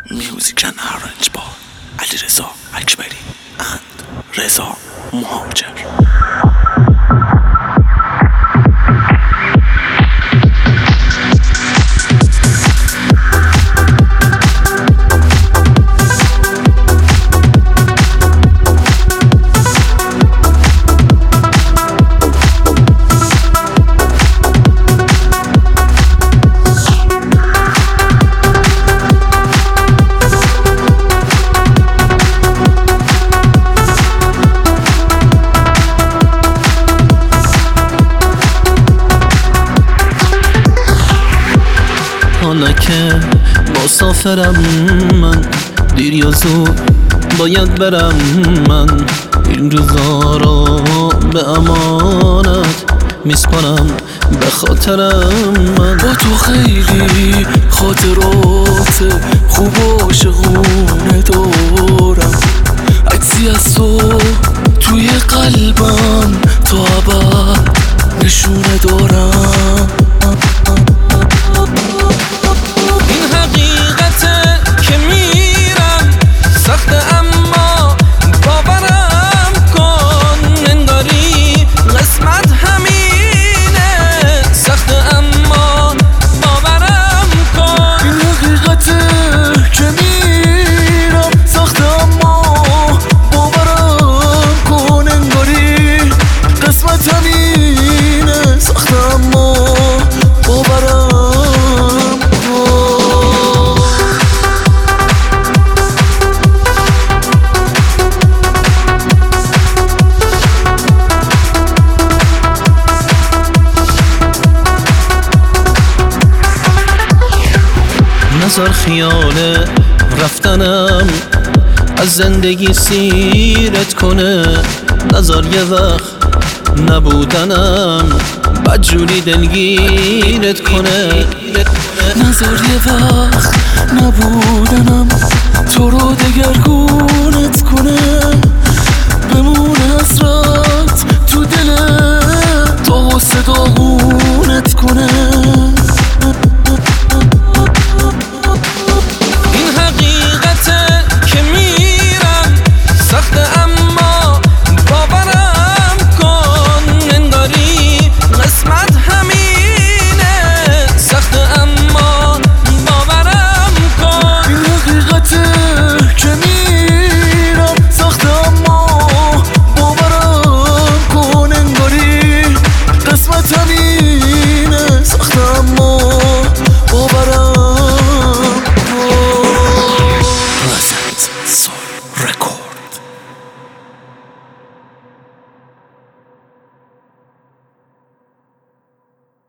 Music and arrange by Alireza Akbari and Reza Mohajer. حالا که مسافرم من، دیر یا زود باید برم من. این روزا رو به امانت میسپارم به خاطرم من. با تو خیلی خاطرات خوب و عاشقونه دارم، عکسی از تو توی قلبم تا ابد نشونه دارم. نذار خیال رفتنم از زندگی سیرت کنه، نذار یه وقت نبودنم بدجوری دلگیرت کنه. نذار یه وقت نبودنم تو رو دگرگونت کنه، بمونه حسرت تو دلت تا صداغونت کنه. Record.